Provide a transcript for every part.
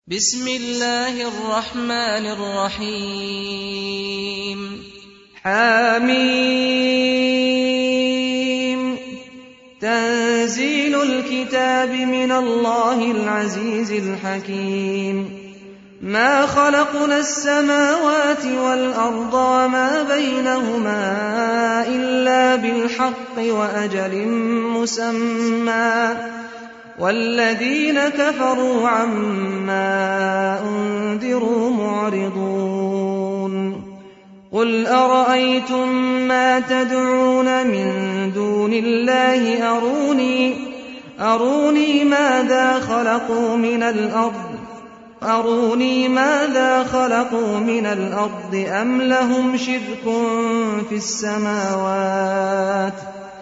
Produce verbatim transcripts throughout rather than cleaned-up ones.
بسم الله الرحمن الرحيم حميم تنزيل الكتاب من الله العزيز الحكيم ما خلقنا السماوات والأرض وما بينهما إلا بالحق وأجل مسمى والذين كفروا عما أنذروا معرضون قل أرأيتم ما تدعون من دون الله أروني أروني ماذا خلقوا من الأرض أروني ماذا خلقوا من الأرض أم لهم شرك في السماوات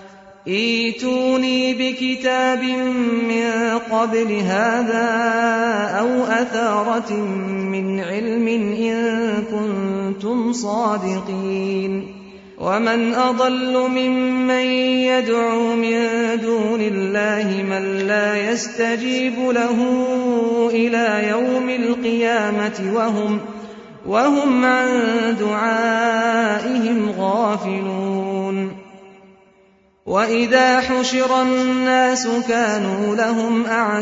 ائتوني بكتاب من قبل هذا أو أثارة من علم إن كنتم صادقين ومن أضل ممن يدعو من دون الله من لا يستجيب له إلى يوم القيامة وهم, وهم عن دعائهم غافلون وإذا حشر الناس كانوا لهم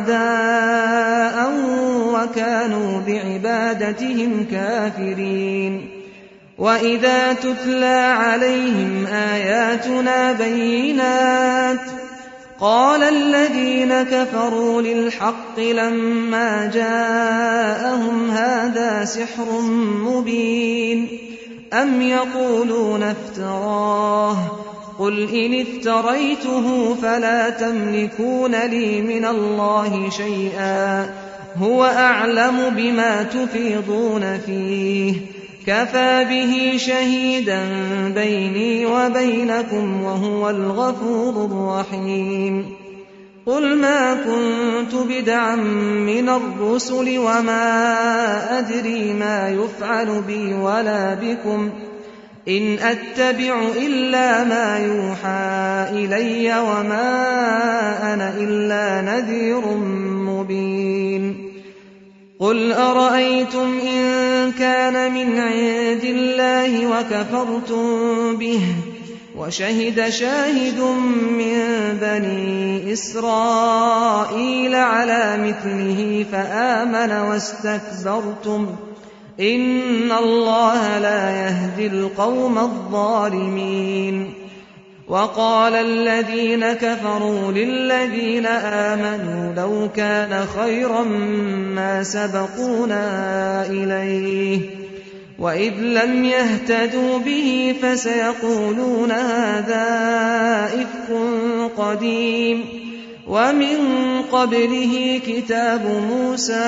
أعداء وكانوا بعبادتهم كافرين وإذا تتلى عليهم آياتنا بينات قال الذين كفروا للحق لما جاءهم هذا سحر مبين أم يقولون افتراه قل إن افتريته فلا تملكون لي من الله شيئا هو أعلم بما تفيضون فيه كفى به شهيدا بيني وبينكم وهو الغفور الرحيم قل ما كنت بدعا من الرسل وما أدري ما يفعل بي ولا بكم إن أتبع إلا ما يوحى إلي وما أنا إلا نذير مبين قل أرأيتم إن كان من عند الله وكفرتم به وشهد شاهد من بني إسرائيل على مثله فآمن واستكبرتم إن الله لا يهدي القوم الظالمين وقال الذين كفروا للذين آمنوا لو كان خيرا ما سبقونا إليه وإذ لم يهتدوا به فسيقولون هذا إفك قديم ومن قبله كتاب موسى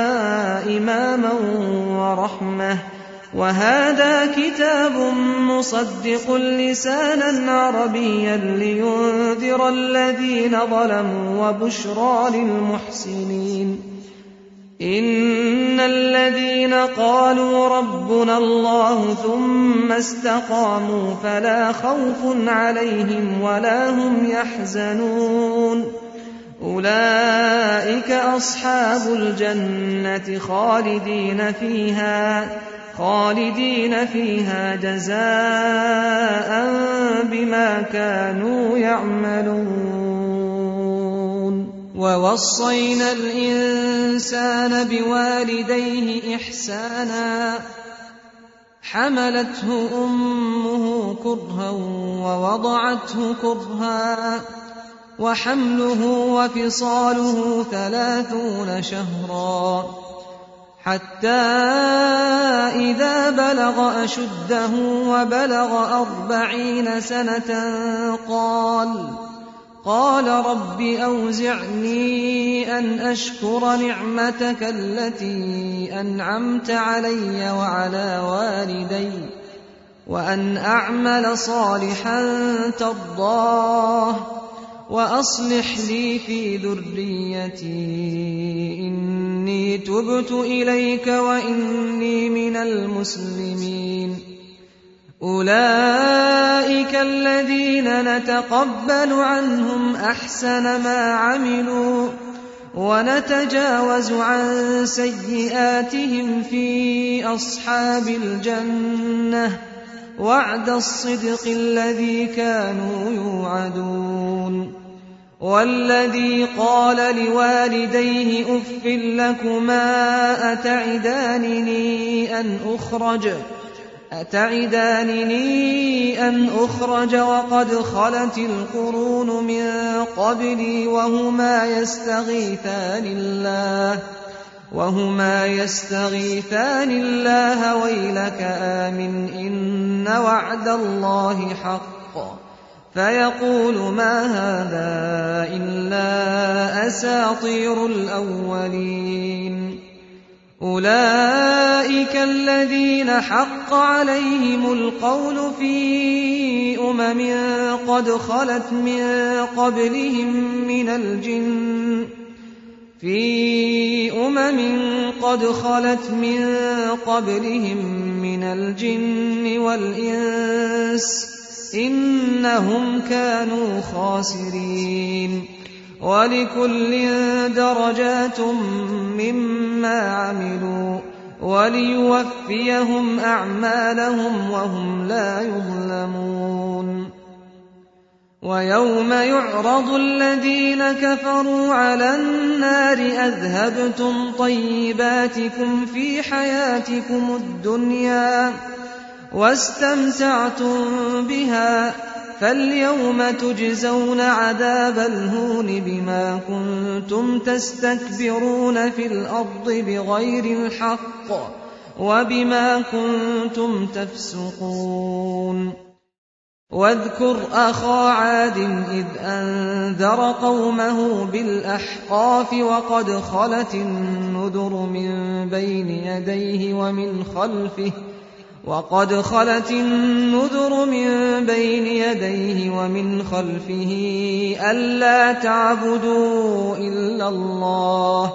إماما ورحمة وهذا كتاب مصدق لسانا عربيا لينذر الذين ظلموا وبشرى للمحسنين إن الذين قالوا ربنا الله ثم استقاموا فلا خوف عليهم ولا هم يحزنون أولئك أصحاب الجنة خالدين فيها خالدين فيها جزاء بما كانوا يعملون ووصينا الإنسان بوالديه إحسانا حملته أمه كرها ووضعته كرها وحمله وفصاله ثلاثون شهرا حتى إذا بلغ أشده وبلغ أربعين سنة قال قال رب أوزعني أن أشكر نعمتك التي أنعمت علي وعلى والدي وأن أعمل صالحا ترضاه وأصلح لي في ذريتي إني تبت إليك وإني من المسلمين أولئك الذين نتقبل عنهم أحسن ما عملوا ونتجاوز عن سيئاتهم في أصحاب الجنة وعد الصدق الذي كانوا يوعدون. والذي قال لوالديه أف لكما أتعدانني أن أخرج أتعدانني أن أخرج وقد خلت القرون من قبلي وهما يستغيثان الله وهما يستغيثان الله ويلك آمن إن وعد الله حق فيقول ما هذا إلا أساطير الأولين. أولئك الذين حق عليهم القول في أمم قد خلت من قبلهم من الجن في أمم قد خلت من قبلهم من الجن والإنس إنهم كانوا خاسرين. ولكل درجات مما عملوا وليوفيهم أعمالهم وهم لا يظلمون. ويوم يعرض الذين كفروا على النار أذهبتم طيباتكم في حياتكم الدنيا واستمتعتم بها فاليوم تجزون عذاب الهون بما كنتم تستكبرون في الأرض بغير الحق وبما كنتم تفسقون. واذكر أخا عاد إذ أنذر قومه بالأحقاف وقد خلت النذر من بين يديه ومن خلفه وقد خلت النذر من بين يديه ومن خلفه ألا تعبدوا إلا الله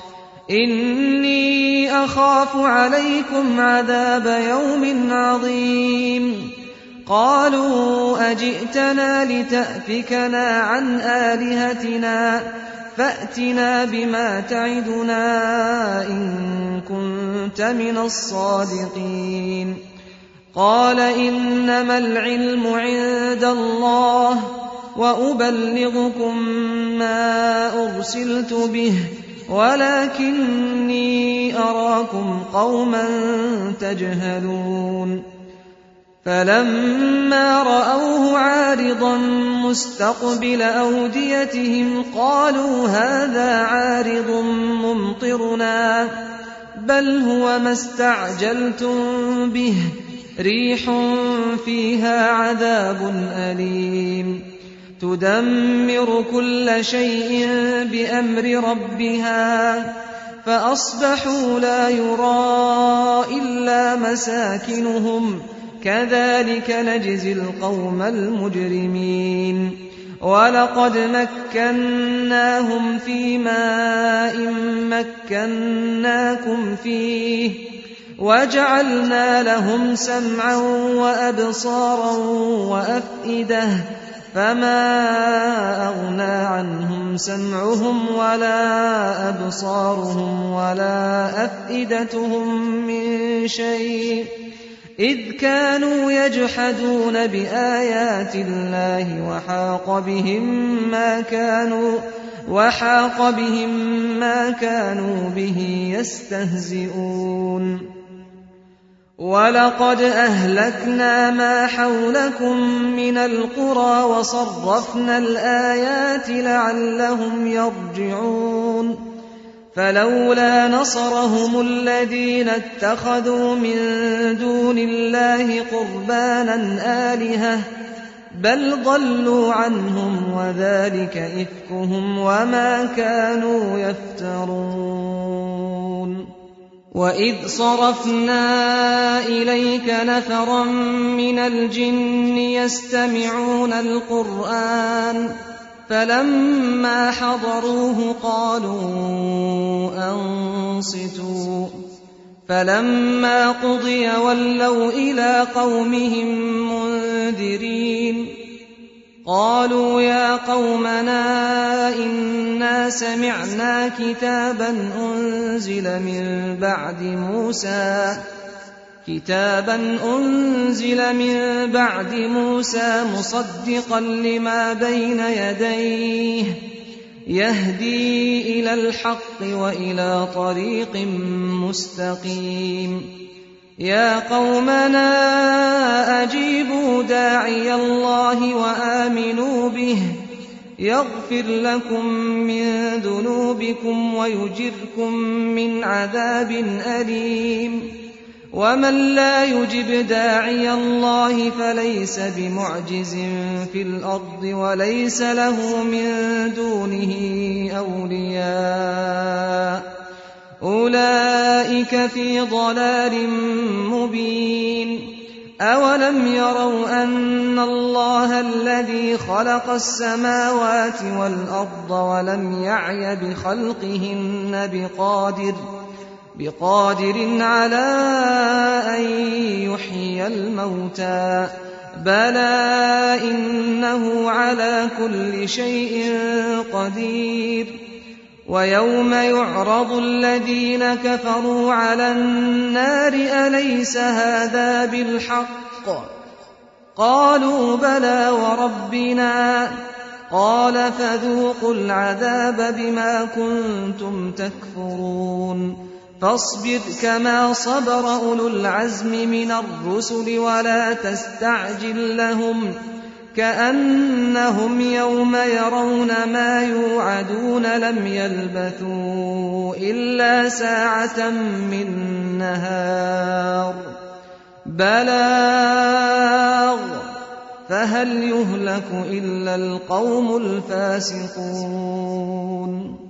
إني أخاف عليكم عذاب يوم عظيم. قالوا أجئتنا لتأفكنا عن آلهتنا فأتنا بما تعدنا إن كنت من الصادقين. قال إنما العلم عند الله وأبلغكم ما أرسلت به ولكني أراكم قوما تجهلون. فلما رأوه عارضا مستقبل أوديتهم قالوا هذا عارض ممطرنا بل هو ما استعجلتم به ريح فيها عذاب أليم تدمر كل شيء بأمر ربها فأصبحوا لا يرى إلا مساكنهم كذلك نجزي القوم المجرمين. ولقد مكناهم في ماء مكناكم فيه وجعلنا لهم سمعا وأبصارا وأفئدة فما أغنى عنهم سمعهم ولا أبصارهم ولا أفئدتهم من شيء إذ كانوا يجحدون بآيات الله وحاق بهم ما كانوا وحاق بهم ما كانوا به يستهزئون. ولقد أهلكنا ما حولكم من القرى وصرفنا الآيات لعلهم يرجعون. فلولا نصرهم الذين اتخذوا من دون الله قربانا آلهة بل ضلوا عنهم وذلك إفكهم وما كانوا يفترون. وإذ صرفنا إليك نفرا من الجن يستمعون القرآن فلما حضروه قالوا أنصتوا فلما قضي ولوا إلى قومهم منذرين. قالوا يا قومنا إنا سمعنا كتابا أنزل من بعد موسى كتابا أنزل من بعد موسى مصدقا لما بين يديه يهدي إلى الحق وإلى طريق مستقيم يا قومنا أجيبوا داعي الله وآمنوا به يغفر لكم من ذنوبكم ويجركم من عذاب أليم ومن لا يجب داعي الله فليس بمعجز في الأرض وليس له من دونه أولياء أولئك في ضلال مبين أولم يروا أن الله الذي خلق السماوات والأرض ولم يعي بخلقهن بقادر بقادر على أن يحيي الموتى بلى إنه على كل شيء قدير ويوم يعرض الذين كفروا على النار أليس هذا بالحق قالوا بلى وربنا قال فذوقوا العذاب بما كنتم تكفرون فاصبر كما صبر أولو العزم من الرسل ولا تستعجل لهم كأنهم يوم يرون ما يوعدون لم يلبثوا إلا ساعة من نهار بلاغ فهل يهلك إلا القوم الفاسقون